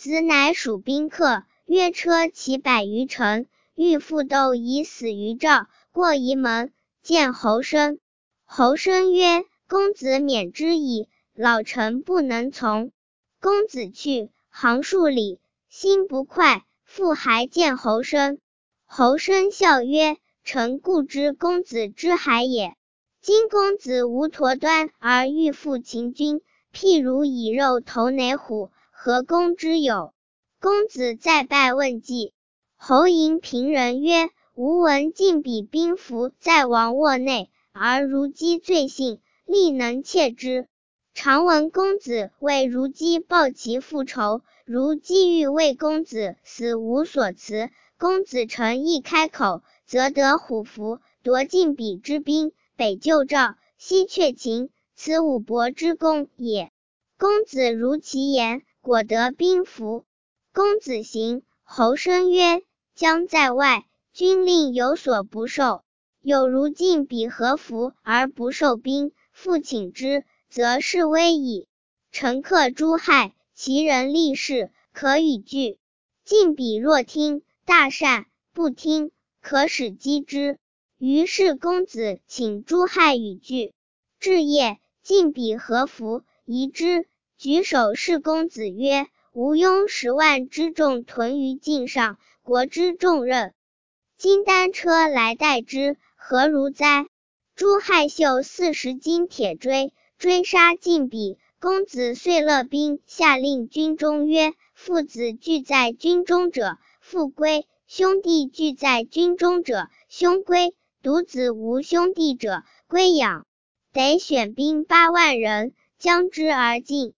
子乃属宾客，越车骑100余乘，欲复斗以死于赵，过夷门，见侯生。侯生曰：公子免之矣，老臣不能从。公子去，行数里，心不快，复还见侯生。侯生笑曰：臣固知公子之海也。今公子无陀端而欲复秦军，譬如以肉投馁虎，何公之有？公子再拜问计。侯迎平人曰：吾闻晋鄙兵符在王卧内，而如姬罪幸，力能窃之。常闻公子为如姬报其复仇，如姬欲为公子死无所辞，公子诚一开口，则得虎符，夺晋鄙之兵，北救赵，西却秦，此武伯之功也。公子如其言，果得兵符。公子行。侯生曰：将在外，军令有所不受，有如晋鄙何服而不受兵，复请之，则是危矣。臣克诸害，其人立事，可与拒。晋鄙若听，大善；不听，可使击之。于是公子请诸害与拒。至夜，晋鄙何服，疑之，举手示公子曰：吾拥10万之众屯于境上，国之重任，今单车来代之，何如哉？诸害绣40斤铁锥，追杀晋鄙。公子遂勒兵，下令军中曰：父子俱在军中者，父归；兄弟俱在军中者，兄归；独子无兄弟者，归养。得选兵8万人，将之而进。